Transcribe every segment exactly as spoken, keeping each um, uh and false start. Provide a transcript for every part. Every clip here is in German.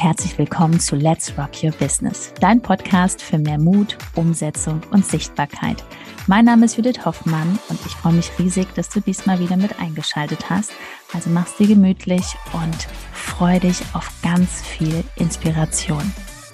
herzlich willkommen zu Let's Rock Your Business, dein Podcast für mehr Mut, Umsetzung und Sichtbarkeit. Mein Name ist Judith Hoffmann und ich freue mich riesig, dass du diesmal wieder mit eingeschaltet hast. Also mach's dir gemütlich und freu dich auf ganz viel Inspiration.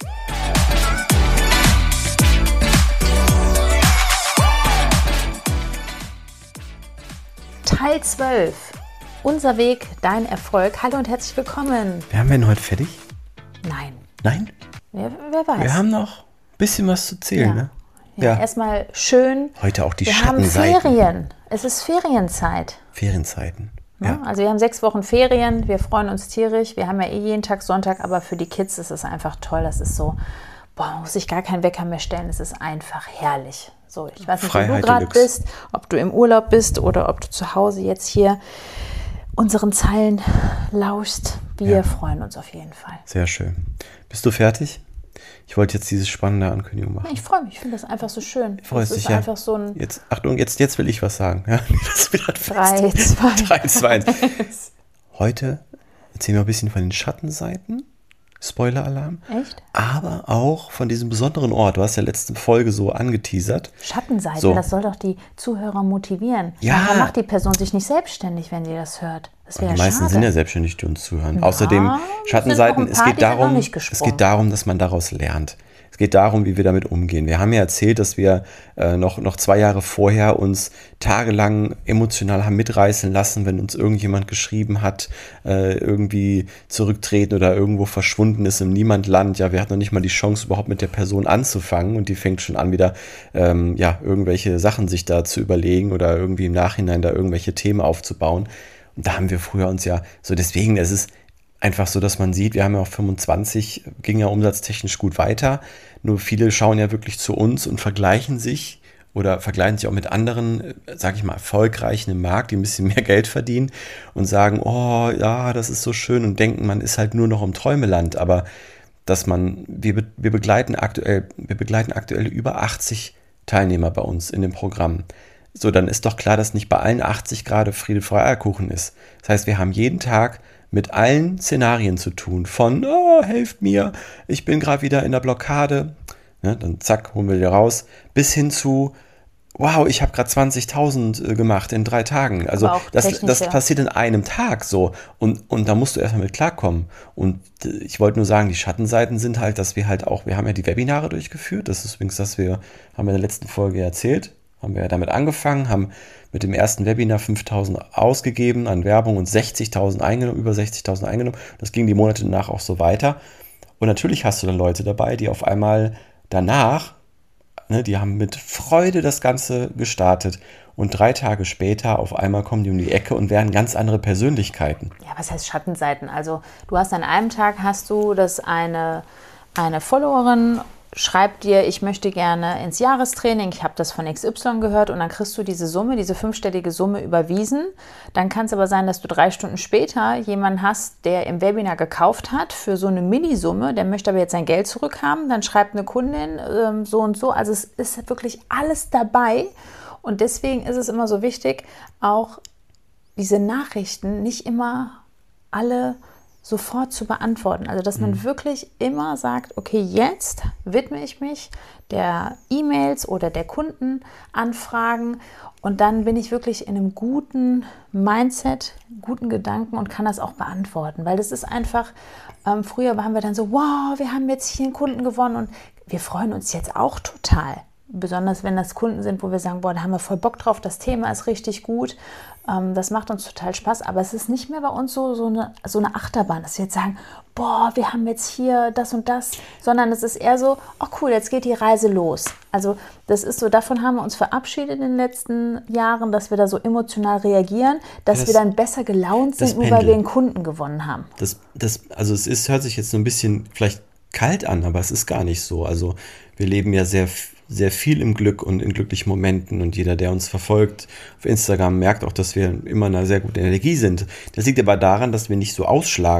Teil zwölf. Unser Weg, dein Erfolg. Hallo und herzlich willkommen. Wir haben wir denn heute fertig? Nein. Nein? Wer, wer weiß. Wir haben noch ein bisschen was zu zählen, ja. ne? Ja, Ja. Erstmal schön. Heute auch die Wir haben Schattenseiten. Ferien. Es ist Ferienzeit. Ferienzeiten. Ja. Ja. Also wir haben sechs Wochen Ferien. Wir freuen uns tierisch. Wir haben ja eh jeden Tag Sonntag, aber für die Kids ist es einfach toll. Das ist so, boah, man muss sich gar keinen Wecker mehr stellen. Es ist einfach herrlich. So, ich weiß nicht, wo du Freiheit gerade Deluxe. bist, ob du im Urlaub bist oder ob du zu Hause jetzt hier unseren Zeilen lauschst. Wir Ja. freuen uns auf jeden Fall. Sehr schön. Bist du fertig? Ich wollte jetzt diese spannende Ankündigung machen. Ich freue mich. Ich finde das einfach so schön. Freust Das dich, ist ja? einfach so ein Jetzt, Achtung, jetzt, jetzt will ich was sagen. Ja, das ist wieder drei, zwei, drei, zwei, eins. Heute erzählen wir ein bisschen von den Schattenseiten. Spoiler-Alarm. Echt? Aber auch von diesem besonderen Ort. Du hast ja letzte Folge so angeteasert. Schattenseite, So. das soll doch die Zuhörer motivieren. Ja. Warum macht die Person sich nicht selbstständig, wenn die das hört? Das wäre Die ja meisten schade. sind ja selbstständig, die uns zuhören. Na, Außerdem es sind noch Schattenseiten, ein es paar, geht die sind noch darum, nicht es gesprungen. geht darum, dass man daraus lernt. Es geht darum, wie wir damit umgehen. Wir haben ja erzählt, dass wir äh, noch, noch zwei Jahre vorher uns tagelang emotional haben mitreißen lassen, wenn uns irgendjemand geschrieben hat, äh, irgendwie zurücktreten oder irgendwo verschwunden ist im Niemandland. Ja, wir hatten noch nicht mal die Chance, überhaupt mit der Person anzufangen und die fängt schon an, wieder ähm, ja, irgendwelche Sachen sich da zu überlegen oder irgendwie im Nachhinein da irgendwelche Themen aufzubauen. Und da haben wir früher uns ja so, deswegen, es ist einfach so, dass man sieht, wir haben ja auch fünfundzwanzig, ging ja umsatztechnisch gut weiter. Nur viele schauen ja wirklich zu uns und vergleichen sich oder vergleichen sich auch mit anderen, sage ich mal, erfolgreichen im Markt, die ein bisschen mehr Geld verdienen und sagen, oh ja, das ist so schön und denken, man ist halt nur noch im Träumeland. Aber dass man, wir, be- wir begleiten aktuell, wir begleiten aktuell über achtzig Teilnehmer bei uns in dem Programm. So, dann ist doch klar, dass nicht bei allen achtzig gerade Friede, Freude, Eierkuchen ist. Das heißt, wir haben jeden Tag mit allen Szenarien zu tun, von, oh, helft mir, ich bin gerade wieder in der Blockade, ne, dann zack, holen wir die raus, bis hin zu, wow, ich habe gerade zwanzigtausend äh, gemacht in drei Tagen. Also Aber auch das, technisch, das ja. passiert in einem Tag so und, und da musst du erstmal mit klarkommen. Und äh, ich wollte nur sagen, die Schattenseiten sind halt, dass wir halt auch, wir haben ja die Webinare durchgeführt, das ist übrigens, dass wir, haben wir in der letzten Folge erzählt, haben wir ja damit angefangen, haben mit dem ersten Webinar fünftausend ausgegeben an Werbung und sechzigtausend eingenommen, über sechzigtausend eingenommen. Das ging die Monate danach auch so weiter. Und natürlich hast du dann Leute dabei, die auf einmal danach, ne, die haben mit Freude das Ganze gestartet und drei Tage später auf einmal kommen die um die Ecke und werden ganz andere Persönlichkeiten. Ja, was heißt Schattenseiten? Also du hast an einem Tag, hast du, dass eine, eine Followerin schreibt dir, ich möchte gerne ins Jahrestraining, ich habe das von X Y gehört und dann kriegst du diese Summe, diese fünfstellige Summe überwiesen. Dann kann es aber sein, dass du drei Stunden später jemanden hast, der im Webinar gekauft hat für so eine Minisumme, der möchte aber jetzt sein Geld zurückhaben. Dann schreibt eine Kundin ähm, so und so. Also es ist wirklich alles dabei und deswegen ist es immer so wichtig, auch diese Nachrichten nicht immer alle sofort zu beantworten. Also, dass man Mhm. wirklich immer sagt, okay, jetzt widme ich mich der E-Mails oder der Kundenanfragen und dann bin ich wirklich in einem guten Mindset, guten Gedanken und kann das auch beantworten. Weil das ist einfach, ähm, früher waren wir dann so, wow, wir haben jetzt hier einen Kunden gewonnen und wir freuen uns jetzt auch total. Besonders wenn das Kunden sind, wo wir sagen, boah, da haben wir voll Bock drauf, das Thema ist richtig gut, ähm, das macht uns total Spaß, aber es ist nicht mehr bei uns so, so, eine, so eine Achterbahn, dass wir jetzt sagen, boah, wir haben jetzt hier das und das, sondern es ist eher so, oh cool, jetzt geht die Reise los. Also das ist so, davon haben wir uns verabschiedet in den letzten Jahren, dass wir da so emotional reagieren, dass Das- wir dann besser gelaunt das sind, nur weil Pendel. wir einen Kunden gewonnen haben. Das, das, also es ist, hört sich jetzt so ein bisschen vielleicht kalt an, aber es ist gar nicht so. Also wir leben ja sehr, sehr viel im Glück und in glücklichen Momenten und jeder, der uns verfolgt auf Instagram, merkt auch, dass wir immer in einer sehr guten Energie sind. Das liegt aber daran, dass wir nicht so ausschlagen.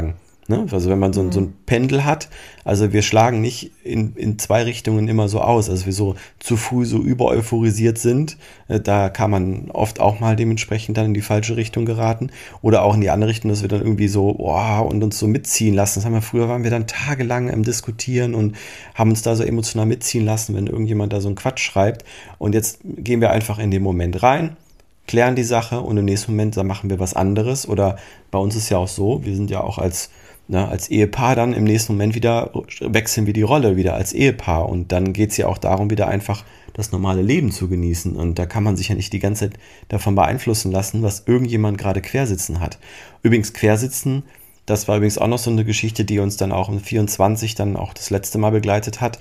Ne? Also wenn man so, mhm. so ein Pendel hat, also wir schlagen nicht in, in zwei Richtungen immer so aus, also wir so zu früh so übereuphorisiert sind, äh, da kann man oft auch mal dementsprechend dann in die falsche Richtung geraten oder auch in die andere Richtung, dass wir dann irgendwie so, boah, und uns so mitziehen lassen. Das haben wir früher, waren wir dann tagelang am Diskutieren und haben uns da so emotional mitziehen lassen, wenn irgendjemand da so einen Quatsch schreibt, und jetzt gehen wir einfach in den Moment rein, klären die Sache und im nächsten Moment dann machen wir was anderes. Oder bei uns ist ja auch so, wir sind ja auch als Na, als Ehepaar dann im nächsten Moment wieder, wechseln wir die Rolle wieder als Ehepaar, und dann geht es ja auch darum, wieder einfach das normale Leben zu genießen, und da kann man sich ja nicht die ganze Zeit davon beeinflussen lassen, was irgendjemand gerade quersitzen hat. Übrigens quersitzen, das war übrigens auch noch so eine Geschichte, die uns dann auch im vierundzwanzig dann auch das letzte Mal begleitet hat.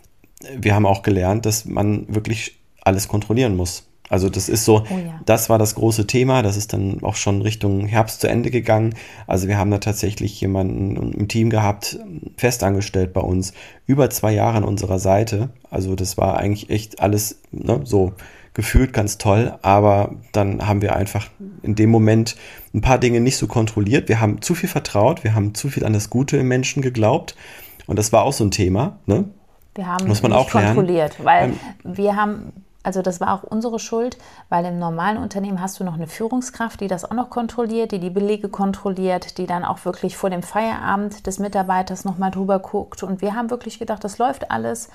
Wir haben auch gelernt, dass man wirklich alles kontrollieren muss. Also das ist so, oh ja. Das war das große Thema, das ist dann auch schon Richtung Herbst zu Ende gegangen. Also wir haben da tatsächlich jemanden im Team gehabt, festangestellt bei uns, über zwei Jahre an unserer Seite. Also das war eigentlich echt alles, ne, so gefühlt ganz toll, aber dann haben wir einfach in dem Moment ein paar Dinge nicht so kontrolliert. Wir haben zu viel vertraut, wir haben zu viel an das Gute im Menschen geglaubt, und das war auch so ein Thema, ne? Wir haben Muss man nicht auch lernen. kontrolliert, weil ähm, wir haben... Also das war auch unsere Schuld, weil im normalen Unternehmen hast du noch eine Führungskraft, die das auch noch kontrolliert, die die Belege kontrolliert, die dann auch wirklich vor dem Feierabend des Mitarbeiters nochmal drüber guckt. Und wir haben wirklich gedacht, das läuft alles.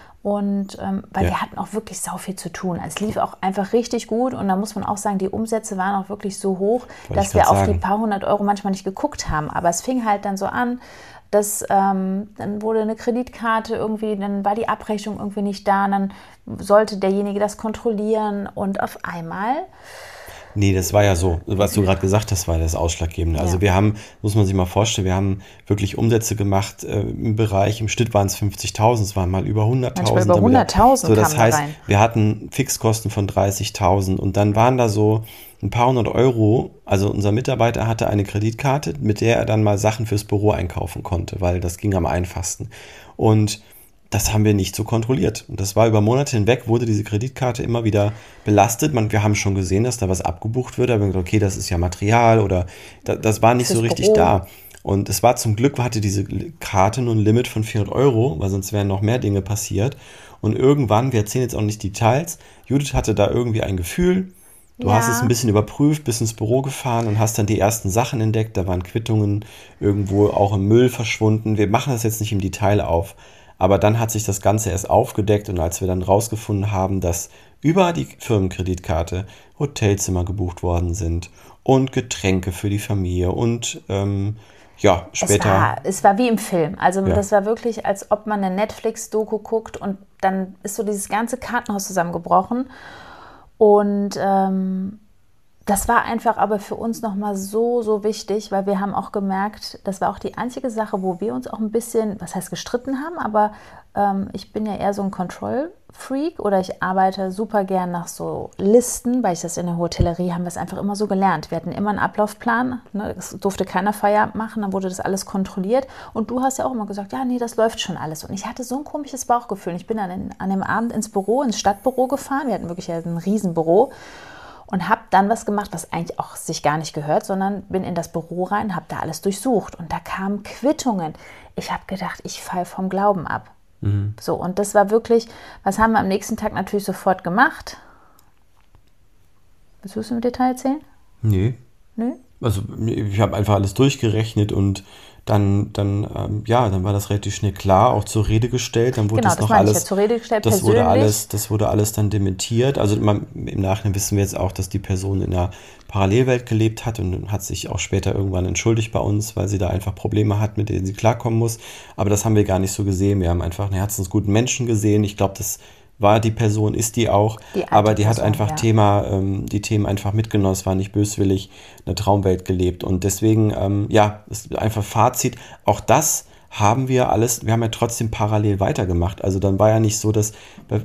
Und ähm, weil ja. wir hatten auch wirklich sau viel zu tun. Es lief auch einfach richtig gut, und da muss man auch sagen, die Umsätze waren auch wirklich so hoch, Wollte dass wir auf sagen. die paar hundert Euro manchmal nicht geguckt haben. Aber es fing halt dann so an, dass ähm, dann wurde eine Kreditkarte irgendwie, dann war die Abrechnung irgendwie nicht da, und dann sollte derjenige das kontrollieren, und auf einmal... Nee, das war ja so, was du gerade gesagt hast, war das Ausschlaggebende. Also ja. wir haben, muss man sich mal vorstellen, wir haben wirklich Umsätze gemacht äh, im Bereich, im Schnitt waren es fünfzigtausend, es waren mal über hunderttausend. Manchmal über hunderttausend so, das heißt, da rein. Wir hatten Fixkosten von dreißigtausend, und dann waren da so ein paar hundert Euro. Also unser Mitarbeiter hatte eine Kreditkarte, mit der er dann mal Sachen fürs Büro einkaufen konnte, weil das ging am einfachsten. Und das haben wir nicht so kontrolliert. Und das war über Monate hinweg, wurde diese Kreditkarte immer wieder belastet. Man, wir haben schon gesehen, dass da was abgebucht wird, aber wir haben gesagt, okay, das ist ja Material, oder da, das war nicht so richtig Büro. da. Und es war zum Glück, hatte diese Karte nur ein Limit von vierhundert Euro, weil sonst wären noch mehr Dinge passiert. Und irgendwann, wir erzählen jetzt auch nicht Details, Judith hatte da irgendwie ein Gefühl, du ja. hast es ein bisschen überprüft, bist ins Büro gefahren und hast dann die ersten Sachen entdeckt. Da waren Quittungen irgendwo auch im Müll verschwunden. Wir machen das jetzt nicht im Detail auf. Aber dann hat sich das Ganze erst aufgedeckt, und als wir dann rausgefunden haben, dass über die Firmenkreditkarte Hotelzimmer gebucht worden sind und Getränke für die Familie und ähm, ja, später... Es war, es war wie im Film. Also ja. das war wirklich, als ob man eine Netflix-Doku guckt, und dann ist so dieses ganze Kartenhaus zusammengebrochen. Und ähm, das war einfach aber für uns nochmal so, so wichtig, weil wir haben auch gemerkt, das war auch die einzige Sache, wo wir uns auch ein bisschen, was heißt gestritten haben, aber ähm, ich bin ja eher so ein Control-Freak, oder ich arbeite super gern nach so Listen, weil ich das in der Hotellerie, haben wir es einfach immer so gelernt. Wir hatten immer einen Ablaufplan, ne, es durfte keiner Feierabend machen, dann wurde das alles kontrolliert, und du hast ja auch immer gesagt, ja nee, das läuft schon alles, und ich hatte so ein komisches Bauchgefühl. Ich bin dann in, an dem Abend ins Büro, ins Stadtbüro gefahren, wir hatten wirklich ein Riesenbüro, und habe dann was gemacht, was eigentlich auch sich gar nicht gehört, sondern bin in das Büro rein, habe da alles durchsucht, und da kamen Quittungen. Ich habe gedacht, ich falle vom Glauben ab. Mhm. So, und das war wirklich, was haben wir am nächsten Tag natürlich sofort gemacht? Willst du es im Detail erzählen? Nee. Nee? Also ich habe einfach alles durchgerechnet, und dann, dann, ähm, ja, dann war das relativ schnell klar, auch zur Rede gestellt. Dann wurde genau, das noch das alles, ich ja, zur Rede gestellt, das persönlich. wurde alles, das wurde alles dann dementiert. Also man, im Nachhinein wissen wir jetzt auch, dass die Person in einer Parallelwelt gelebt hat und hat sich auch später irgendwann entschuldigt bei uns, weil sie da einfach Probleme hat, mit denen sie klarkommen muss. Aber das haben wir gar nicht so gesehen. Wir haben einfach einen herzensguten Menschen gesehen. Ich glaube, das war die Person, ist die auch, die aber die Person, hat einfach ja. Thema, ähm, die Themen einfach mitgenommen, es war nicht böswillig, eine Traumwelt gelebt, und deswegen, ähm, ja, ist einfach Fazit, auch das haben wir alles, wir haben ja trotzdem parallel weitergemacht. Also dann war ja nicht so, dass,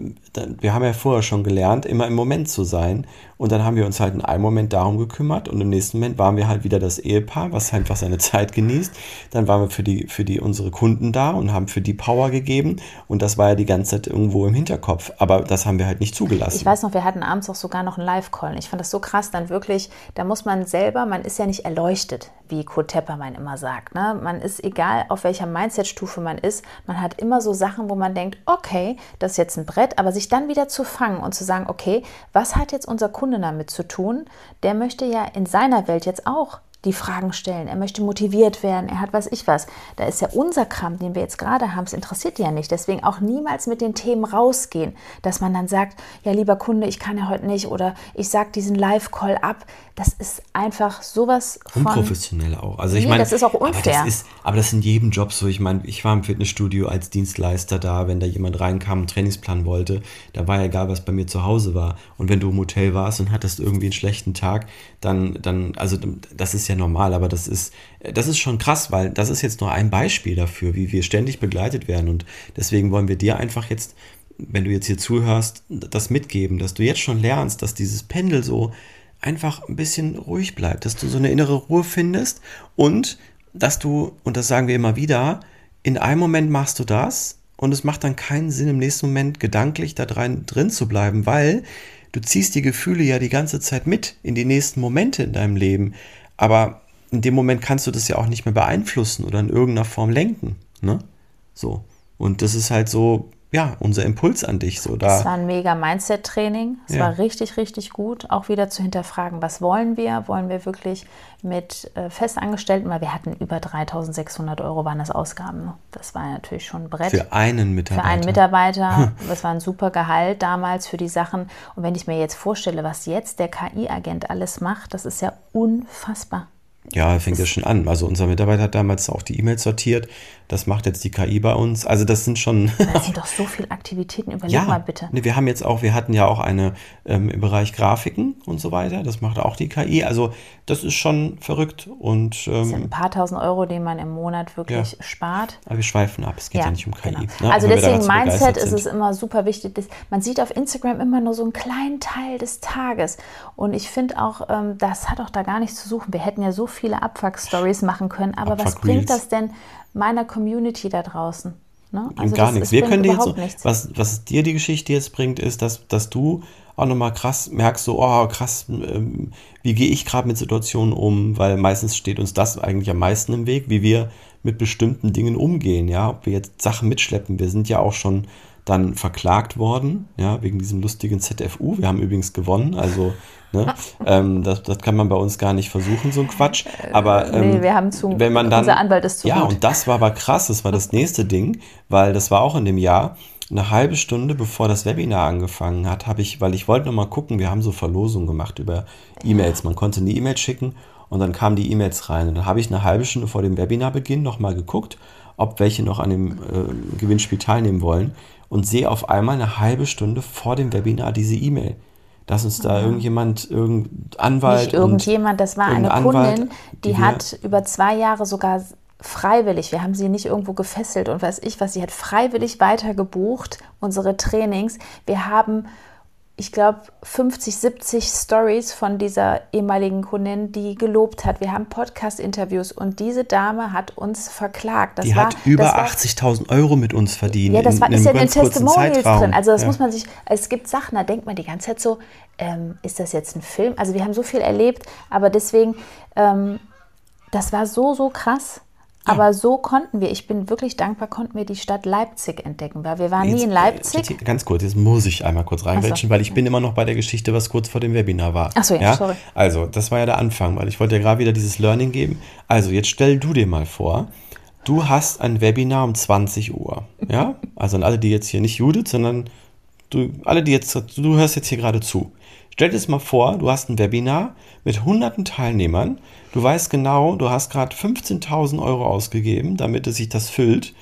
wir haben ja vorher schon gelernt, immer im Moment zu sein. Und dann haben wir uns halt in einem Moment darum gekümmert und im nächsten Moment waren wir halt wieder das Ehepaar, was einfach seine Zeit genießt. Dann waren wir für die, für die unsere Kunden da und haben für die Power gegeben. Und das war ja die ganze Zeit irgendwo im Hinterkopf. Aber das haben wir halt nicht zugelassen. Ich weiß noch, wir hatten abends auch sogar noch einen Live-Call. Ich fand das so krass, dann wirklich, da muss man selber, man ist ja nicht erleuchtet, wie Kurt Tepperwein immer sagt. Ne? Man ist, egal auf welcher Mindset-Stufe man ist, man hat immer so Sachen, wo man denkt, okay, das ist jetzt ein Brett, aber sich dann wieder zu fangen und zu sagen, okay, was hat jetzt unser Kunde damit zu tun? Der möchte ja in seiner Welt jetzt auch die Fragen stellen, er möchte motiviert werden, er hat weiß ich was. Da ist ja unser Kram, den wir jetzt gerade haben, es interessiert die ja nicht. Deswegen auch niemals mit den Themen rausgehen, dass man dann sagt, ja lieber Kunde, ich kann ja heute nicht oder ich sage diesen Live-Call ab. Das ist einfach sowas von... Unprofessionell auch. Also ich nee, meine, das ist auch unfair. Aber das ist, aber das ist in jedem Job so. Ich meine, ich war im Fitnessstudio als Dienstleister da, wenn da jemand reinkam und einen Trainingsplan wollte, da war ja egal, was bei mir zu Hause war. Und wenn du im Hotel warst und hattest irgendwie einen schlechten Tag, dann, dann also das ist ja normal, aber das ist, das ist schon krass, weil das ist jetzt nur ein Beispiel dafür, wie wir ständig begleitet werden und deswegen wollen wir dir einfach jetzt, wenn du jetzt hier zuhörst, das mitgeben, dass du jetzt schon lernst, dass dieses Pendel so einfach ein bisschen ruhig bleibt, dass du so eine innere Ruhe findest und dass du, und das sagen wir immer wieder, in einem Moment machst du das und es macht dann keinen Sinn, im nächsten Moment gedanklich da drin, drin zu bleiben, weil du ziehst die Gefühle ja die ganze Zeit mit in die nächsten Momente in deinem Leben. Aber in dem Moment kannst du das ja auch nicht mehr beeinflussen oder in irgendeiner Form lenken. Ne? So. Und das ist halt so, ja, unser Impuls an dich. So, da. Es war ein mega Mindset-Training. Es Ja. war richtig, richtig gut. Auch wieder zu hinterfragen, was wollen wir? Wollen wir wirklich mit äh, Festangestellten, weil wir hatten über dreitausendsechshundert Euro waren das Ausgaben. Ne? Das war natürlich schon ein Brett. Für einen Mitarbeiter. Für einen Mitarbeiter. Das war ein super Gehalt damals für die Sachen. Und wenn ich mir jetzt vorstelle, was jetzt der K I-Agent alles macht, das ist ja unfassbar. Ja, fängt ja schon an. Also unser Mitarbeiter hat damals auch die E-Mails sortiert. Das macht jetzt die K I bei uns. Also das sind schon... Das sind doch so viele Aktivitäten. Überleg ja, mal bitte. ne, wir haben jetzt auch, wir hatten ja auch eine ähm, im Bereich Grafiken und so weiter. Das macht auch die K I. Also das ist schon verrückt. Und, Das sind ähm, ein paar tausend Euro, die man im Monat wirklich Ja. spart. aber wir schweifen ab. Es geht ja, nicht um K I. genau. Ne? Also Auch wenn wir deswegen daran so Mindset begeistert ist sind. es immer super wichtig. Dass, man sieht auf Instagram immer nur so einen kleinen Teil des Tages. Und ich finde auch, ähm, das hat auch da gar nichts zu suchen. Wir hätten ja so viele Abfuck-Stories machen können. Aber was Abfuck-Reels. bringt das denn meiner Community da draußen? Ne? Und gar das, nichts. es Wir bringt können dir jetzt, überhaupt so- nichts. was, was dir die Geschichte jetzt bringt, ist, dass, dass du auch nochmal krass merkst, so, oh krass, ähm, wie gehe ich gerade mit Situationen um, weil meistens steht uns das eigentlich am meisten im Weg, wie wir mit bestimmten Dingen umgehen, ja, ob wir jetzt Sachen mitschleppen. Wir sind ja auch schon dann verklagt worden, ja, wegen diesem lustigen Z F U. Wir haben übrigens gewonnen, also ne, ähm, das, das kann man bei uns gar nicht versuchen, so ein Quatsch. Aber ähm, Nee, wir haben zu, wenn man dann, unser Anwalt ist zu ja, gut. und das war aber krass, das war das nächste Ding, weil das war auch in dem Jahr, eine halbe Stunde bevor das Webinar angefangen hat, habe ich, weil ich wollte noch mal gucken, wir haben so Verlosungen gemacht über E-Mails, man konnte eine E-Mail schicken und dann kamen die E-Mails rein und dann habe ich eine halbe Stunde vor dem Webinarbeginn noch mal geguckt, ob welche noch an dem äh, Gewinnspiel teilnehmen wollen und sehe auf einmal eine halbe Stunde vor dem Webinar diese E-Mail, dass uns da irgendjemand, irgendein Anwalt Nicht irgendjemand, das war eine irgendein Anwalt, Kundin, die, die wir- hat über zwei Jahre sogar freiwillig, wir haben sie nicht irgendwo gefesselt und weiß ich was, sie hat freiwillig weiter gebucht, unsere Trainings. Wir haben, ich glaube, fünfzig, siebzig Stories von dieser ehemaligen Kundin, die gelobt hat. Wir haben Podcast-Interviews und diese Dame hat uns verklagt. Das die war, hat über das war, achtzigtausend Euro mit uns verdient. Ja, das in, war, in ist ja einem in den ganz kurzen Testimonials Zeitraum. drin. Also das Ja. muss man sich, es gibt Sachen, da denkt man die ganze Zeit so, ähm, ist das jetzt ein Film? Also wir haben so viel erlebt, aber deswegen, ähm, das war so, so krass. Aber so konnten wir, ich bin wirklich dankbar, konnten wir die Stadt Leipzig entdecken, weil wir waren nie Jetzt, in äh, Leipzig. Titi, Ganz kurz, jetzt muss ich einmal kurz reingrätschen, Ach so. weil ich bin immer noch bei der Geschichte, was kurz vor dem Webinar war. Ach so, ja, sorry. Also, das war ja der Anfang, weil ich wollte ja gerade wieder dieses Learning geben. Also, jetzt stell du dir mal vor, du hast ein Webinar um zwanzig Uhr. Ja? Also an alle, die jetzt hier nicht Judith, sondern du, alle, die jetzt, du hörst jetzt hier gerade zu. Stell dir das mal vor, du hast ein Webinar mit hunderten Teilnehmern. Du weißt genau, du hast gerade fünfzehntausend Euro ausgegeben, damit es sich das füllt.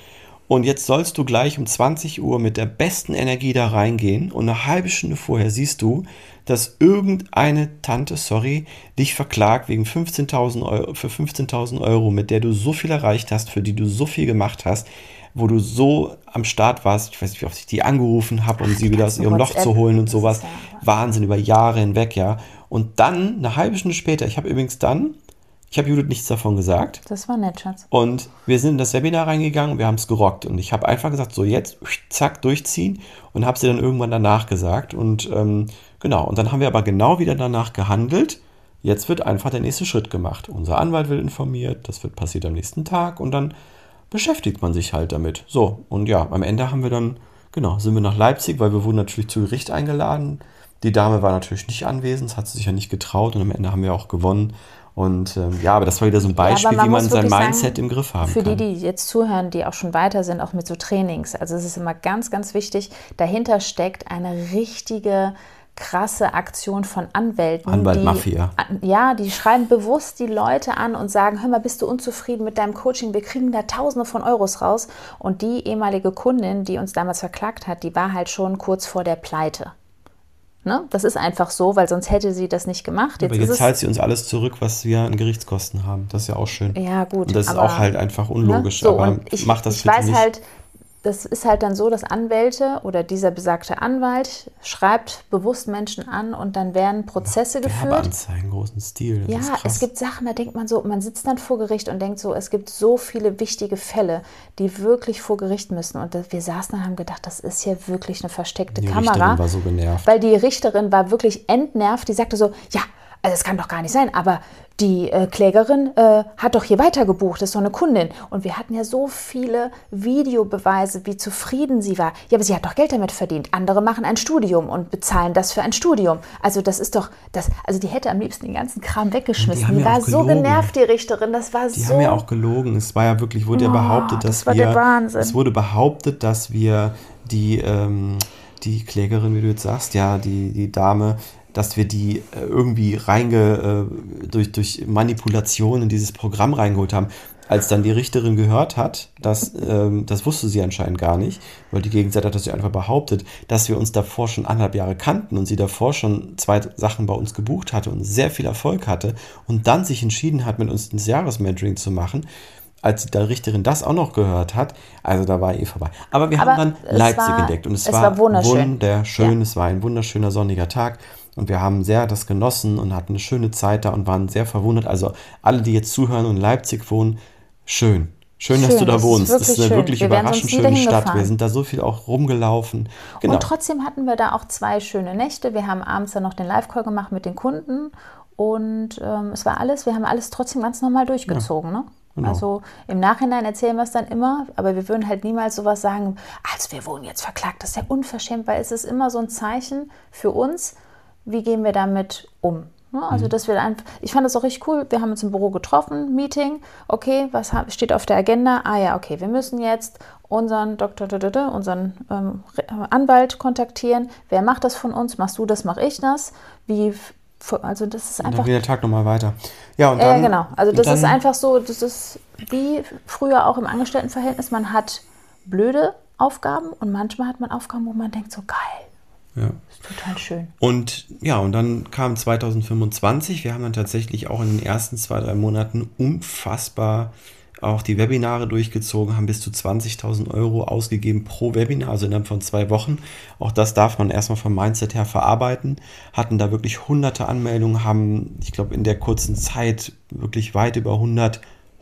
Und jetzt sollst du gleich um zwanzig Uhr mit der besten Energie da reingehen und eine halbe Stunde vorher siehst du, dass irgendeine Tante, sorry, dich verklagt wegen fünfzehntausend Euro, für fünfzehntausend Euro, mit der du so viel erreicht hast, für die du so viel gemacht hast, wo du so am Start warst, ich weiß nicht, wie oft ich die angerufen habe, um Ach, sie wieder aus ihrem WhatsApp. Loch zu holen und sowas. Ja Wahnsinn, über Jahre hinweg, ja. Und dann, eine halbe Stunde später, ich habe übrigens dann, ich habe Judith nichts davon gesagt. Das war nett, Schatz. Und wir sind in das Webinar reingegangen und wir haben es gerockt. Und ich habe einfach gesagt, so jetzt, zack, durchziehen und habe sie dann irgendwann danach gesagt. Und ähm, genau, und dann haben wir aber genau wieder danach gehandelt. Jetzt wird einfach der nächste Schritt gemacht. Unser Anwalt wird informiert, das wird passiert am nächsten Tag und dann beschäftigt man sich halt damit. So, und ja, am Ende haben wir dann, genau, sind wir nach Leipzig, weil wir wurden natürlich zu Gericht eingeladen. Die Dame war natürlich nicht anwesend, das hat sie sich ja nicht getraut und am Ende haben wir auch gewonnen. Und ähm, ja, aber das war wieder so ein Beispiel, ja, man wie man sein Mindset sagen, im Griff haben für kann. Für die, die jetzt zuhören, die auch schon weiter sind, auch mit so Trainings, also es ist immer ganz, ganz wichtig, dahinter steckt eine richtige, krasse Aktion von Anwälten. Anwaltmafia. Die, ja, die schreiben bewusst die Leute an und sagen, hör mal, bist du unzufrieden mit deinem Coaching? Wir kriegen da Tausende von Euros raus. Und die ehemalige Kundin, die uns damals verklagt hat, die war halt schon kurz vor der Pleite. Ne? Das ist einfach so, weil sonst hätte sie das nicht gemacht. Jetzt aber jetzt zahlt sie uns alles zurück, was wir an Gerichtskosten haben. Das ist ja auch schön. Ja, gut. Und das aber, ist auch halt einfach unlogisch. Ne? So, aber und ich, mach das ich bitte weiß nicht. halt, das ist halt dann so, dass Anwälte oder dieser besagte Anwalt schreibt bewusst Menschen an und dann werden Prozesse ja, geführt. Werbeanzeigen, großen Stil. Das ja, ist krass. Es gibt Sachen, da denkt man so, man sitzt dann vor Gericht und denkt so, es gibt so viele wichtige Fälle, die wirklich vor Gericht müssen. Und wir saßen und haben gedacht, das ist hier wirklich eine versteckte die Kamera. Die Richterin war so genervt. Weil die Richterin war wirklich entnervt. Die sagte so, ja, also das kann doch gar nicht sein, aber die äh, Klägerin äh, hat doch hier weitergebucht, das ist doch eine Kundin. Und wir hatten ja so viele Videobeweise, wie zufrieden sie war. Ja, aber sie hat doch Geld damit verdient. Andere machen ein Studium und bezahlen das für ein Studium. Also das ist doch, das, also die hätte am liebsten den ganzen Kram weggeschmissen. Die, die war so genervt, die Richterin, das war die so... Die haben ja auch gelogen. Es war ja wirklich, wurde oh, ja behauptet, dass das war wir... Der Wahnsinn. Es wurde behauptet, dass wir die, ähm, die Klägerin, wie du jetzt sagst, ja, die, die Dame... dass wir die irgendwie reinge, äh, durch, durch Manipulation in dieses Programm reingeholt haben. Als dann die Richterin gehört hat, dass, ähm, das wusste sie anscheinend gar nicht, weil die Gegenseite hat das ja einfach behauptet, dass wir uns davor schon anderthalb Jahre kannten und sie davor schon zwei Sachen bei uns gebucht hatte und sehr viel Erfolg hatte und dann sich entschieden hat, mit uns ins Jahresmentoring zu machen. Als die Richterin das auch noch gehört hat, also da war eh vorbei. Aber wir Aber haben dann Leipzig war, entdeckt und es, es war, war wunderschön. wunderschön. Ja. Es war ein wunderschöner sonniger Tag. Und wir haben sehr das genossen und hatten eine schöne Zeit da und waren sehr verwundert. Also alle, die jetzt zuhören und in Leipzig wohnen, schön. Schön, dass schön, du da das wohnst. Das ist eine schön. wirklich wir überraschend schöne Stadt. Wir sind da so viel auch rumgelaufen. Genau. Und trotzdem hatten wir da auch zwei schöne Nächte. Wir haben abends dann noch den Live-Call gemacht mit den Kunden. Und ähm, es war alles, wir haben alles trotzdem ganz normal durchgezogen, ja. ne? Genau. Also im Nachhinein erzählen wir es dann immer, aber wir würden halt niemals sowas sagen, also wir wurden jetzt verklagt, das ist ja unverschämt, weil es ist immer so ein Zeichen für uns, wie gehen wir damit um. Also dass wir einfach, ich fand das auch richtig cool, wir haben uns im Büro getroffen, Meeting, okay, was steht auf der Agenda? Ah ja, okay, wir müssen jetzt unseren Doktor, unseren ähm, Anwalt kontaktieren, wer macht das von uns, machst du das, mach ich das, wie... Also das ist einfach... Und dann geht der Tag nochmal weiter. Ja, und dann, äh, genau. Also das dann, ist einfach so, das ist wie früher auch im Angestelltenverhältnis. Man hat blöde Aufgaben und manchmal hat man Aufgaben, wo man denkt, so geil. Ja. Das ist total schön. Und ja, und dann kam zwanzig fünfundzwanzig. Wir haben dann tatsächlich auch in den ersten zwei, drei Monaten unfassbar auch die Webinare durchgezogen, haben bis zu zwanzigtausend Euro ausgegeben pro Webinar, also innerhalb von zwei Wochen. Auch das darf man erstmal vom Mindset her verarbeiten. Hatten da wirklich hunderte Anmeldungen, haben, ich glaube, in der kurzen Zeit wirklich weit über hundert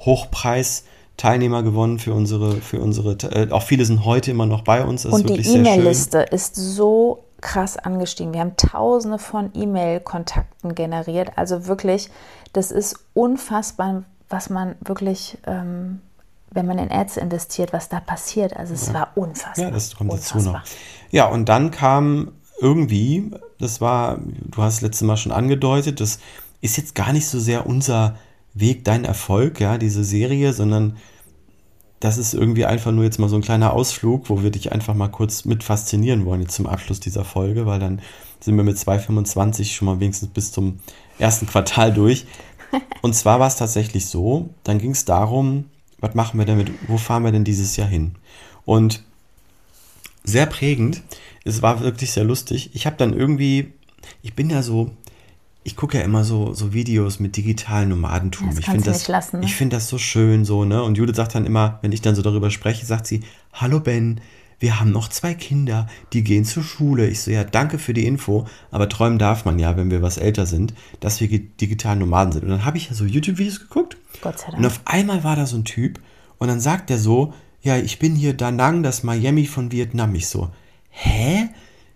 Hochpreis-Teilnehmer gewonnen für unsere, für unsere, äh, auch viele sind heute immer noch bei uns. Das Und ist wirklich die sehr E-Mail-Liste ist so krass angestiegen. Wir haben tausende von E-Mail-Kontakten generiert. Also wirklich, das ist unfassbar, was man wirklich, ähm, wenn man in Ads investiert, was da passiert. Also es ja. war unfassbar. Ja, das kommt unfassbar. dazu noch. Ja, und dann kam irgendwie, das war, du hast das letzte Mal schon angedeutet, das ist jetzt gar nicht so sehr unser Weg, dein Erfolg, ja, diese Serie, sondern das ist irgendwie einfach nur jetzt mal so ein kleiner Ausflug, wo wir dich einfach mal kurz mit faszinieren wollen jetzt zum Abschluss dieser Folge, weil dann sind wir mit zwei fünfundzwanzig schon mal wenigstens bis zum ersten Quartal durch. Und zwar war es tatsächlich so, dann ging es darum, was machen wir damit, wo fahren wir denn dieses Jahr hin? Und sehr prägend, es war wirklich sehr lustig. Ich habe dann irgendwie, ich bin ja so, ich gucke ja immer so, so Videos mit digitalen Nomadentum. Das ich kannst finde du das, nicht lassen, ne? ich finde das so schön so, ne? Und Judith sagt dann immer, wenn ich dann so darüber spreche, sagt sie, hallo Ben, wir haben noch zwei Kinder, die gehen zur Schule. Ich so, ja, danke für die Info, aber träumen darf man ja, wenn wir was älter sind, dass wir digital Nomaden sind. Und dann habe ich ja so YouTube-Videos geguckt. Gott sei Dank. Und auf einmal war da so ein Typ und dann sagt er so, ja, ich bin hier Da Nang, das Miami von Vietnam. Ich so, hä?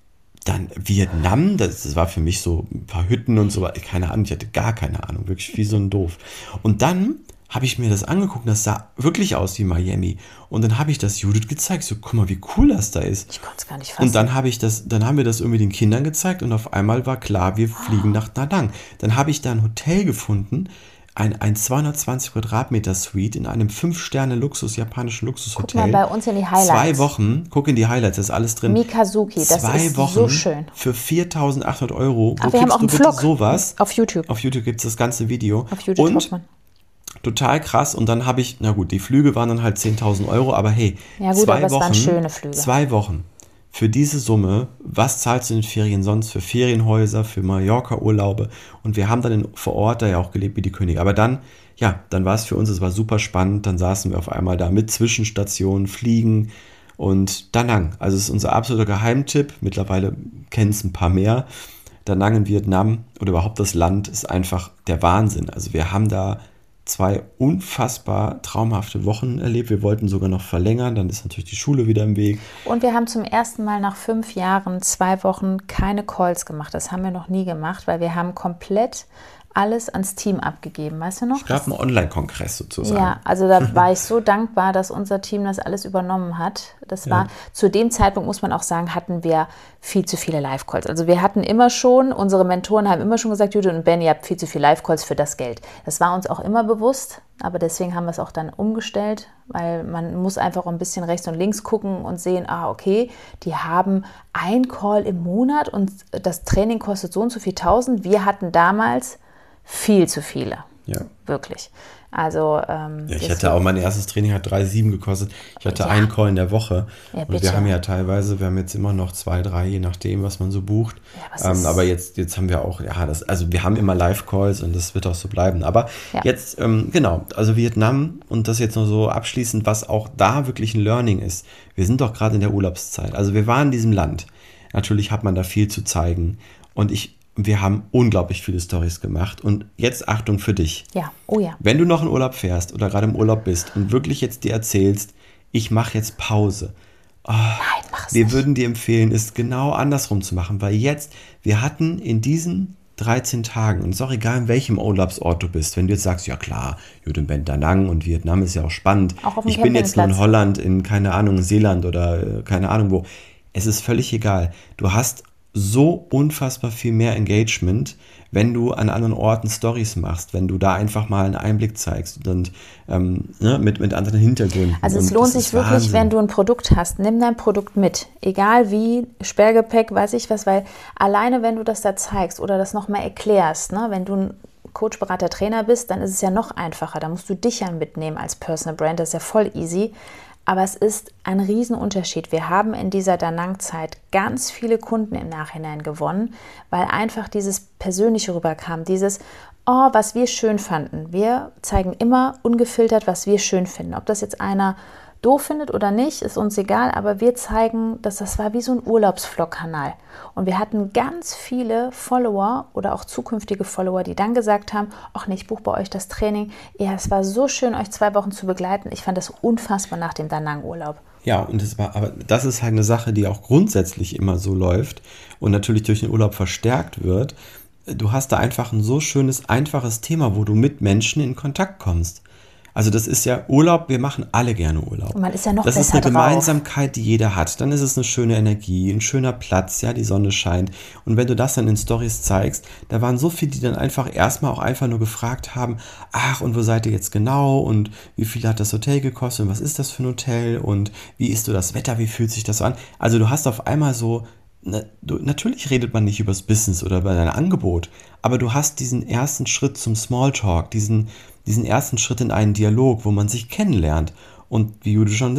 Dann Vietnam, das, das war für mich so ein paar Hütten und so, keine Ahnung, ich hatte gar keine Ahnung, wirklich wie so ein Doof. Und dann habe ich mir das angeguckt und das sah wirklich aus wie Miami. Und dann habe ich das Judith gezeigt, so, guck mal, wie cool das da ist. Ich konnte es gar nicht fassen. Und dann habe ich das, dann haben wir das irgendwie den Kindern gezeigt und auf einmal war klar, wir fliegen nach Da Nang. Dann habe ich da ein Hotel gefunden, ein, ein zweihundertzwanzig Quadratmeter Suite in einem fünf Sterne Luxus, japanischen Luxushotel. Guck mal bei uns in die Highlights. Zwei Wochen, guck in die Highlights, das ist alles drin. Mikazuki, das Zwei ist Wochen so schön. für viertausendachthundert Euro. Wo Aber wir haben kriegst auch du einen bitte Vlog sowas? auf YouTube. Auf YouTube gibt es das ganze Video. Auf YouTube und Hoffmann. Total krass. Und dann habe ich, na gut, die Flüge waren dann halt zehntausend Euro, aber hey, Ja gut, zwei aber es Wochen, waren schöne Flüge. Zwei Wochen. Für diese Summe, was zahlst du in den Ferien sonst? Für Ferienhäuser, für Mallorca-Urlaube. Und wir haben dann in, vor Ort da ja auch gelebt wie die Könige. Aber dann, ja, dann war es für uns, es war super spannend. Dann saßen wir auf einmal da mit Zwischenstationen, Fliegen und Da Nang. Also es ist unser absoluter Geheimtipp. Mittlerweile kennen es ein paar mehr. Da Nang in Vietnam oder überhaupt das Land ist einfach der Wahnsinn. Also wir haben da zwei unfassbar traumhafte Wochen erlebt. Wir wollten sogar noch verlängern, dann ist natürlich die Schule wieder im Weg. Und wir haben zum ersten Mal nach fünf Jahren zwei Wochen keine Calls gemacht. Das haben wir noch nie gemacht, weil wir haben komplett alles ans Team abgegeben, weißt du noch? Es gab einen Online-Kongress sozusagen. Ja, also da war ich so dankbar, dass unser Team das alles übernommen hat. Das war, ja. Zu dem Zeitpunkt, muss man auch sagen, hatten wir viel zu viele Live-Calls. Also wir hatten immer schon, unsere Mentoren haben immer schon gesagt, Judith und Ben, ihr habt viel zu viele Live-Calls für das Geld. Das war uns auch immer bewusst, aber deswegen haben wir es auch dann umgestellt, weil man muss einfach ein bisschen rechts und links gucken und sehen, ah, okay, die haben ein Call im Monat und das Training kostet so und so viel tausend. Wir hatten damals viel zu viele. Ja. Wirklich. Also, ähm, ja, ich hatte auch, mein erstes Training hat drei Komma sieben gekostet. Ich hatte ja. einen Call in der Woche. Ja, und wir haben ja teilweise, wir haben jetzt immer noch zwei, drei, je nachdem, was man so bucht. Ja, ähm, aber jetzt, jetzt haben wir auch, ja, das, also wir haben immer Live-Calls und das wird auch so bleiben. Aber ja. jetzt, ähm, genau, also Vietnam und das jetzt noch so abschließend, was auch da wirklich ein Learning ist. Wir sind doch gerade in der Urlaubszeit. Also wir waren in diesem Land. Natürlich hat man da viel zu zeigen. Und ich Wir haben unglaublich viele Storys gemacht. Und jetzt Achtung für dich. Ja, oh ja. Wenn du noch in Urlaub fährst oder gerade im Urlaub bist und wirklich jetzt dir erzählst, ich mache jetzt Pause. Oh, Nein, mach es wir nicht. würden dir empfehlen, es genau andersrum zu machen. Weil jetzt, wir hatten in diesen dreizehn Tagen, und es ist auch egal, in welchem Urlaubsort du bist, wenn du jetzt sagst, ja klar, Judith Ben Da Nang und Vietnam ist ja auch spannend. Auch auf dem ich bin jetzt nur in Campingplatz. Holland, in, keine Ahnung, Seeland oder äh, keine Ahnung wo. Es ist völlig egal. Du hast so unfassbar viel mehr Engagement, wenn du an anderen Orten Storys machst, wenn du da einfach mal einen Einblick zeigst und ähm, ne, mit, mit anderen Hintergründen. Also es und lohnt sich wirklich, Wahnsinn. Wenn du ein Produkt hast, nimm dein Produkt mit. Egal wie, Sperrgepäck, weiß ich was, weil alleine wenn du das da zeigst oder das nochmal erklärst, ne, wenn du ein Coach, Berater, Trainer bist, dann ist es ja noch einfacher. Da musst du dich ja mitnehmen als Personal Brand, das ist ja voll easy. Aber es ist ein Riesenunterschied. Wir haben in dieser Da Nang-Zeit ganz viele Kunden im Nachhinein gewonnen, weil einfach dieses Persönliche rüberkam, dieses, oh, was wir schön fanden. Wir zeigen immer ungefiltert, was wir schön finden. Ob das jetzt einer doof findet oder nicht, ist uns egal, aber wir zeigen, dass das war wie so ein Urlaubsvlog-Kanal. Und wir hatten ganz viele Follower oder auch zukünftige Follower, die dann gesagt haben, ach nee, ich buche bei euch das Training. Ja, es war so schön, euch zwei Wochen zu begleiten. Ich fand das unfassbar nach dem Da Nang-Urlaub. Ja, und das war, aber das ist halt eine Sache, die auch grundsätzlich immer so läuft und natürlich durch den Urlaub verstärkt wird. Du hast da einfach ein so schönes, einfaches Thema, wo du mit Menschen in Kontakt kommst. Also das ist ja Urlaub, wir machen alle gerne Urlaub. Und man ist ja noch das besser ist eine drauf. Gemeinsamkeit, die jeder hat. Dann ist es eine schöne Energie, ein schöner Platz, ja, die Sonne scheint. Und wenn du das dann in Stories zeigst, da waren so viele, die dann einfach erstmal auch einfach nur gefragt haben, ach, und wo seid ihr jetzt genau? Und wie viel hat das Hotel gekostet? Und was ist das für ein Hotel? Und wie ist so das Wetter? Wie fühlt sich das so an? Also du hast auf einmal so, na, du, natürlich redet man nicht über das Business oder über dein Angebot, aber du hast diesen ersten Schritt zum Smalltalk, diesen diesen ersten Schritt in einen Dialog, wo man sich kennenlernt. Und wie Jude schon sagt,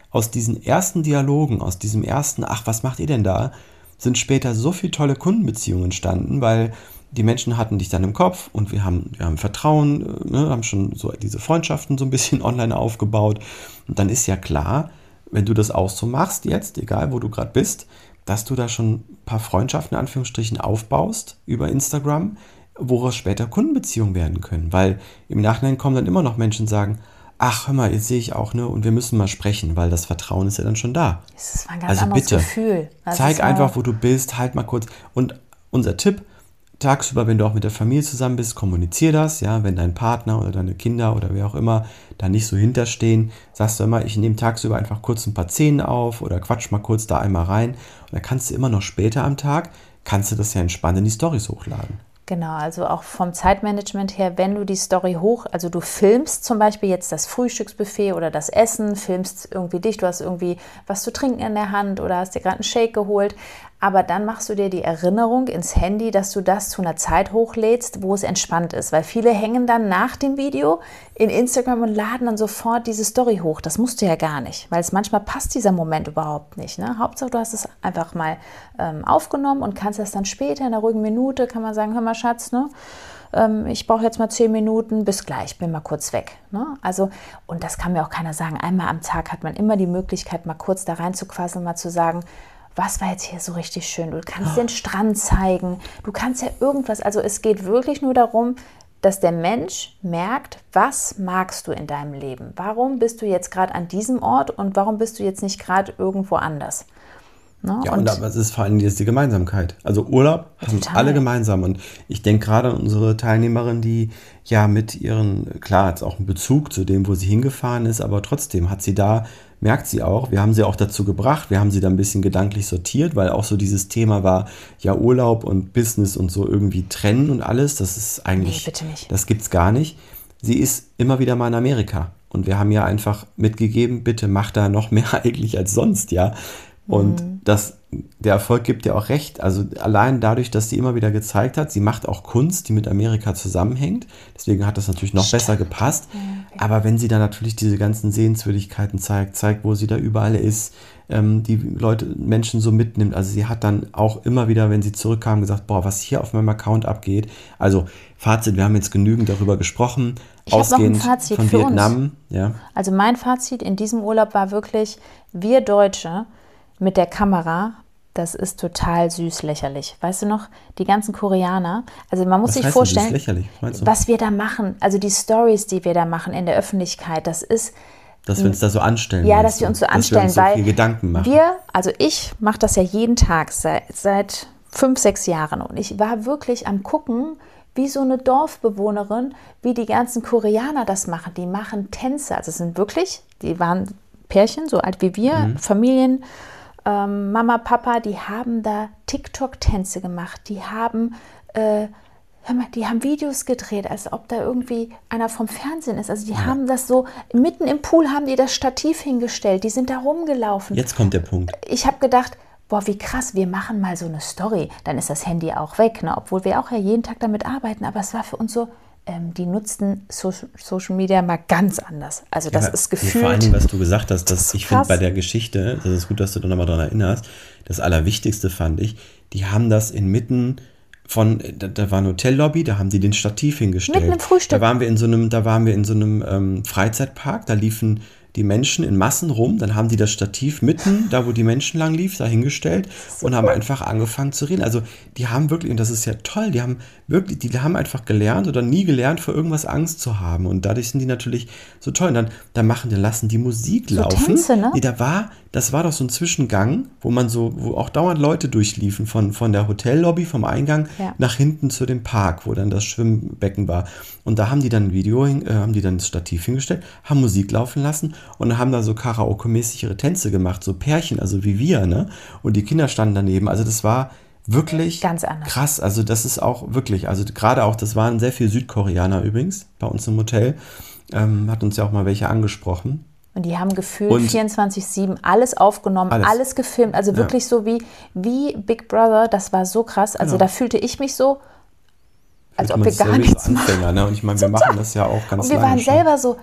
aus diesen ersten Dialogen, aus diesem ersten, ach, was macht ihr denn da, sind später so viele tolle Kundenbeziehungen entstanden, weil die Menschen hatten dich dann im Kopf und wir haben, wir haben Vertrauen, ne, haben schon so diese Freundschaften so ein bisschen online aufgebaut. Und dann ist ja klar, wenn du das auch so machst jetzt, egal wo du gerade bist, dass du da schon ein paar Freundschaften in Anführungsstrichen aufbaust über Instagram, woraus später Kundenbeziehungen werden können. Weil im Nachhinein kommen dann immer noch Menschen und sagen, ach, hör mal, jetzt sehe ich auch, ne, und wir müssen mal sprechen, weil das Vertrauen ist ja dann schon da. Das war ein ganz also anderes bitte, Gefühl. Also zeig einfach, wo du bist, halt mal kurz. Und unser Tipp, tagsüber, wenn du auch mit der Familie zusammen bist, kommunizier das, ja, wenn dein Partner oder deine Kinder oder wer auch immer da nicht so hinterstehen, sagst du immer, ich nehme tagsüber einfach kurz ein paar Szenen auf oder quatsch mal kurz da einmal rein und dann kannst du immer noch später am Tag, kannst du das ja entspannt in die Storys hochladen. Genau, also auch vom Zeitmanagement her, wenn du die Story hoch, also du filmst zum Beispiel jetzt das Frühstücksbuffet oder das Essen, filmst irgendwie dich, du hast irgendwie was zu trinken in der Hand oder hast dir gerade einen Shake geholt, aber dann machst du dir die Erinnerung ins Handy, dass du das zu einer Zeit hochlädst, wo es entspannt ist, weil viele hängen dann nach dem Video in Instagram und laden dann sofort diese Story hoch. Das musst du ja gar nicht, weil es manchmal passt dieser Moment überhaupt nicht. Ne? Hauptsache, du hast es einfach mal ähm, aufgenommen und kannst das dann später in einer ruhigen Minute, kann man sagen, hör mal Schatz, ne? ähm, ich brauche jetzt mal zehn Minuten, bis gleich, bin mal kurz weg. Ne? Also, und das kann mir auch keiner sagen, einmal am Tag hat man immer die Möglichkeit, mal kurz da reinzuquasseln, mal zu sagen, was war jetzt hier so richtig schön? Du kannst den Strand zeigen, du kannst ja irgendwas, also es geht wirklich nur darum, dass der Mensch merkt, was magst du in deinem Leben? Warum bist du jetzt gerade an diesem Ort und warum bist du jetzt nicht gerade irgendwo anders? Ne? Ja, und, und es ist vor allem jetzt die Gemeinsamkeit. Also Urlaub haben total. Alle gemeinsam. Und ich denke gerade an unsere Teilnehmerin, die ja mit ihren, klar, hat auch einen Bezug zu dem, wo sie hingefahren ist, aber trotzdem hat sie da, merkt sie auch, wir haben sie auch dazu gebracht, wir haben sie da ein bisschen gedanklich sortiert, weil auch so dieses Thema war, ja, Urlaub und Business und so irgendwie trennen und alles, das ist eigentlich, nee, bitte nicht. Das gibt's gar nicht. Sie ist immer wieder mal in Amerika und wir haben ja einfach mitgegeben, bitte mach da noch mehr eigentlich als sonst, ja. Und mhm. das, der Erfolg gibt ja auch recht. Also allein dadurch, dass sie immer wieder gezeigt hat, sie macht auch Kunst, die mit Amerika zusammenhängt. Deswegen hat das natürlich noch Stimmt. besser gepasst. Ja, okay. Aber wenn sie dann natürlich diese ganzen Sehenswürdigkeiten zeigt, zeigt, wo sie da überall ist, ähm, die Leute, Menschen so mitnimmt. Also sie hat dann auch immer wieder, wenn sie zurückkam, gesagt, boah, was hier auf meinem Account abgeht. Also Fazit, wir haben jetzt genügend darüber gesprochen. Ich ausgehend noch ein Fazit von für Vietnam. Uns. Ja. Also mein Fazit in diesem Urlaub war wirklich, wir Deutsche mit der Kamera, das ist total süß lächerlich. Weißt du noch, die ganzen Koreaner, also man muss was sich heißt vorstellen, süß lächerlich? Meinst du? Was wir da machen, also die Stories, die wir da machen in der Öffentlichkeit, das ist... Dass wir uns da so anstellen. Ja, dass wir uns so anstellen, dass wir uns so weil viel Gedanken machen. wir, also ich mache das ja jeden Tag seit, seit fünf, sechs Jahren und ich war wirklich am Gucken, wie so eine Dorfbewohnerin, wie die ganzen Koreaner das machen. Die machen Tänze, also es sind wirklich, die waren Pärchen, so alt wie wir, mhm. Familien, ähm, Mama, Papa, die haben da TikTok-Tänze gemacht, die haben, äh, hör mal, die haben Videos gedreht, als ob da irgendwie einer vom Fernsehen ist. Also die ja. haben das so, mitten im Pool haben die das Stativ hingestellt, die sind da rumgelaufen. Jetzt kommt der Punkt. Ich habe gedacht, boah, wie krass, wir machen mal so eine Story, dann ist das Handy auch weg, ne? Obwohl wir auch ja jeden Tag damit arbeiten, aber es war für uns so, ähm, die nutzten so- Social Media mal ganz anders. Also das ja, ist gefühlt... Vor allem, was du gesagt hast, dass das ich finde bei der Geschichte, das ist gut, dass du da nochmal dran erinnerst, das Allerwichtigste fand ich, die haben das inmitten von, da, da war eine Hotellobby, da haben die den Stativ hingestellt. Mitten im Frühstück. Da waren wir in so einem, da waren wir in so einem ähm, Freizeitpark, da liefen die Menschen in Massen rum, dann haben die das Stativ mitten, da wo die Menschen lang lief, da hingestellt und haben einfach angefangen zu reden. Also die haben wirklich, und das ist ja toll, die haben wirklich, die haben einfach gelernt oder nie gelernt, vor irgendwas Angst zu haben. Und dadurch sind die natürlich so toll. Und dann, dann machen die, lassen die Musik so laufen. Tänze, ne? Nee, da war, das war doch so ein Zwischengang, wo man so, wo auch dauernd Leute durchliefen, von, von der Hotellobby, vom Eingang ja. nach hinten zu dem Park, wo dann das Schwimmbecken war. Und da haben die dann ein Video, hin, äh, haben die dann das Stativ hingestellt, haben Musik laufen lassen und haben da so Karaoke-mäßig ihre Tänze gemacht, so Pärchen, also wie wir, ne? Und die Kinder standen daneben. Also das war wirklich ganz anders. Krass. Also das ist auch wirklich, also gerade auch, das waren sehr viele Südkoreaner übrigens bei uns im Hotel. Ähm, hat uns ja auch mal welche angesprochen. Und die haben gefühlt vierundzwanzig sieben alles aufgenommen, alles, alles gefilmt. Also wirklich ja. so wie, wie Big Brother, das war so krass. Also genau. da fühlte ich mich so, als ob wir gar nichts so Anfänger, ne? Und ich meine, wir machen das ja auch ganz lange. Und wir waren schon. selber so,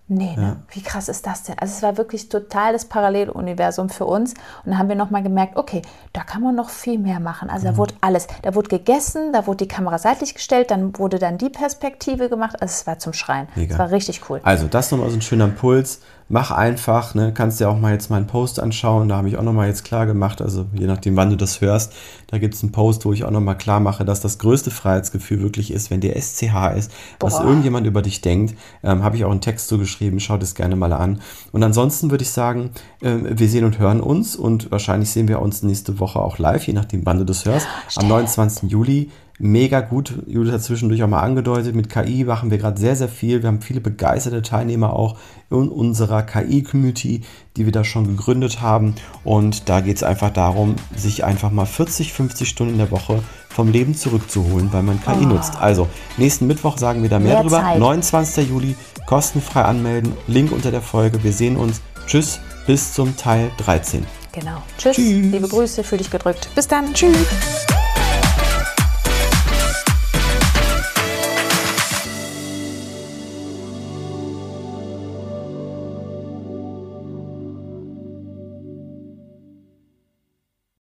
Nee, ne? Ja. Wie krass ist das denn? Also es war wirklich total das Paralleluniversum für uns. Und dann haben wir nochmal gemerkt, okay, da kann man noch viel mehr machen. Also mhm. da wurde alles, da wurde gegessen, da wurde die Kamera seitlich gestellt, dann wurde dann die Perspektive gemacht. Also es war zum Schreien. Es war richtig cool. Also das nochmal so ein schöner Impuls. Mach einfach, ne, kannst dir auch mal jetzt meinen Post anschauen, da habe ich auch nochmal jetzt klar gemacht, also je nachdem, wann du das hörst, da gibt es einen Post, wo ich auch nochmal klar mache, dass das größte Freiheitsgefühl wirklich ist, wenn dir S C H ist, Boah. was irgendjemand über dich denkt, ähm, habe ich auch einen Text so geschrieben, schau das gerne mal an. Und ansonsten würde ich sagen, äh, wir sehen und hören uns und wahrscheinlich sehen wir uns nächste Woche auch live, je nachdem, wann du das hörst, Stimmt. am neunundzwanzigsten Juli. Mega gut, Judith hat zwischendurch auch mal angedeutet, mit K I machen wir gerade sehr, sehr viel. Wir haben viele begeisterte Teilnehmer auch in unserer K I-Community, die wir da schon gegründet haben. Und da geht es einfach darum, sich einfach mal vierzig, fünfzig Stunden in der Woche vom Leben zurückzuholen, weil man K I oh. nutzt. Also, nächsten Mittwoch sagen wir da mehr, mehr drüber. Zeit. neunundzwanzigsten Juli, kostenfrei anmelden, Link unter der Folge. Wir sehen uns. Tschüss, bis zum Teil dreizehn. Genau. Tschüss, Tschüss. Liebe Grüße, fühl dich gedrückt. Bis dann. Tschüss.